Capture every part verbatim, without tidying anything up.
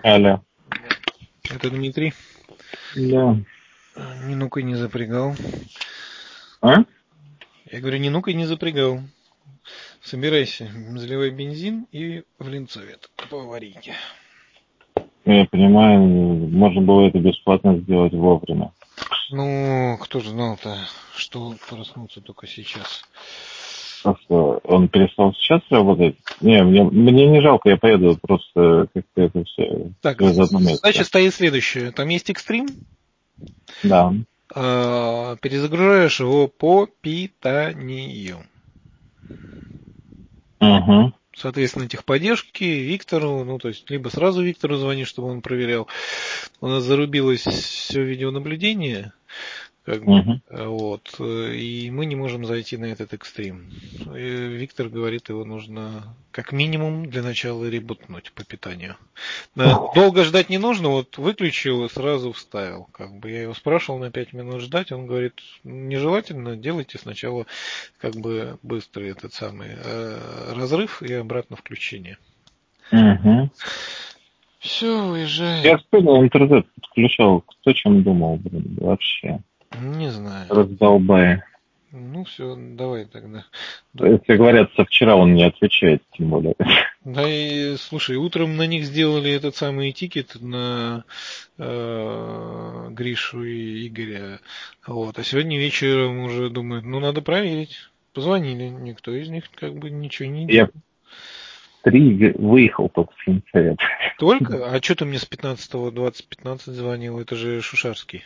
Алло. Это Дмитрий. Да. Ни ну-ка не запрягал. А? Я говорю, ни ну-ка не запрягал. Собирайся, заливай бензин и в Ленцовет по аварийке. Я понимаю, можно было это бесплатно сделать вовремя. Ну, кто же знал-то, что проснуться только сейчас. Просто он перестал сейчас работать. Не, мне, мне не жалко, я поеду, просто как-то это все Так, из одного места. задача стоит следующая. Там есть экстрим. Да. А, перезагружаешь его по питанию. Угу. Соответственно, техподдержки Виктору, ну, то есть, либо сразу Виктору звонишь, чтобы он проверял. У нас зарубилось все видеонаблюдение, как бы, Угу. вот, и мы не можем зайти на этот экстрим. И Виктор говорит, его нужно как минимум для начала ребутнуть по питанию. Долго ждать не нужно, вот выключил и сразу вставил. Как бы я его спрашивал на пять минут ждать, он говорит, нежелательно, делайте сначала как бы быстрый этот самый э, разрыв и обратно включение. Угу. Все, уезжай. Я вспомнил, интернет подключал. Кто чем думал, блин, вообще. Не знаю. Раздолбай. Ну все, давай тогда. Если говорят, со вчера он не отвечает, тем более. Да и слушай, утром на них сделали этот самый тикет на э, Гришу и Игоря. Вот. А сегодня вечером уже думают, ну надо проверить. Позвонили, никто из них как бы ничего не делал. Я три выехал только с Ленцовета. Только? А что ты мне с пятнадцатого двадцать пятнадцать звонил? Это же Шушарский.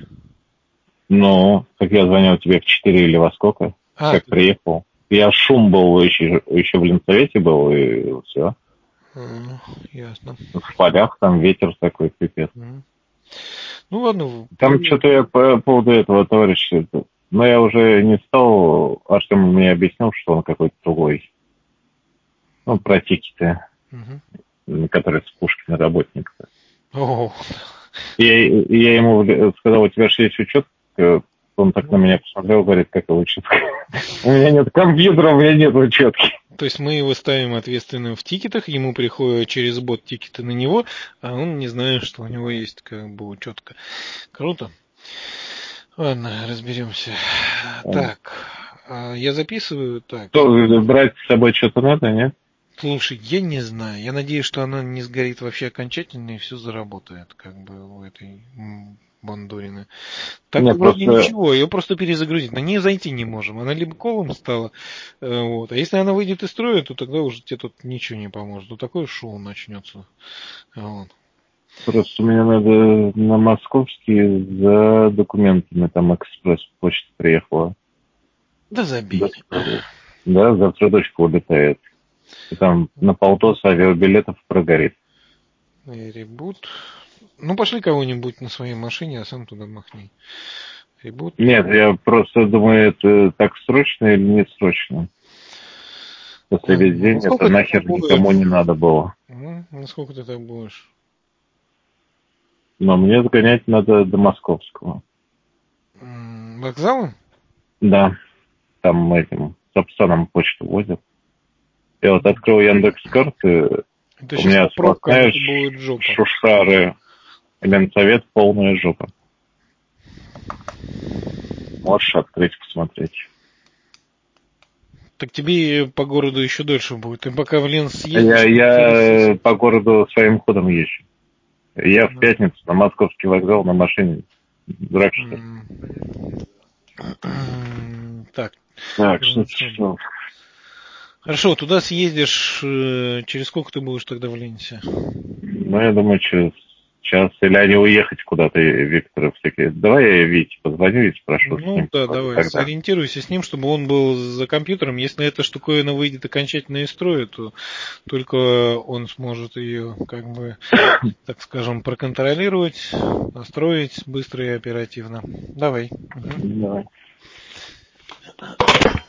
Ну, как я звонил тебе в четыре или во сколько, А, как ты... приехал. Я шум был, еще, еще в Ленцовете был, и все. А, ясно. В полях там ветер такой, пипец. Ну ладно. Там Привет. что-то я по поводу этого товарища, но я уже не стал, Артем мне объяснил, что он какой-то другой. Ну, про тикеты, Угу. который с Пушкина работник. О. Я, я ему сказал, у тебя же есть учет. Он так на меня посмотрел, говорит, как его учетка. У меня нет компьютера, у меня нет учетки. То есть мы его ставим ответственным в тикетах, ему приходят через бот тикеты на него, а он не знает, что у него есть как бы учетка. Круто. Ладно, разберемся. Так, я записываю. Так. Что, брать с собой что-то надо, нет? Слушай, я не знаю. Я надеюсь, что она не сгорит вообще окончательно и все заработает, как бы у этой Бандурины. Так Мне вроде просто... ничего, ее просто перезагрузить. На нее зайти не можем. Она либо колом стала, вот. А если она выйдет из строя, то тогда уже тебе тут ничего не поможет. Ну такое шоу начнется. Вот. Просто мне надо на Московский за документами. Там экспресс-почта приехала. Да забей. Да, завтра дочка улетает. И там на полтос авиабилетов прогорит. Ребут. Ну, пошли кого-нибудь на своей машине, а сам туда махни. Ребут. Нет, я просто думаю, это так срочно или не срочно. После весь день это нахер никому не надо было. Ну, насколько ты так будешь? Но мне сгонять надо до Московского. Вокзалом? Да. Там этим Сапсаном почту возят. Я вот открыл Яндекс.Карты. Это У меня сплошная Шушары. Ленцовет полная жопа. Можешь открыть, посмотреть. Так тебе по городу еще дольше будет. Ты пока в Ленс съедешь... Я, я по городу своим ходом езжу. Я в пятницу на Московский вокзал на машине. Дурак, что ли? Так. Так, шесть часов. Хорошо, туда съездишь, через сколько ты будешь тогда в Ленсе? Ну, я думаю, через час. Или они уехать куда-то, Виктора всякие. Давай я Вите позвоню и спрошу. Ну да, давай, тогда сориентируйся с ним, чтобы он был за компьютером. Если эта штуковина выйдет окончательно из строя, то только он сможет ее, как бы, так скажем, проконтролировать, настроить быстро и оперативно. Давай. Давай.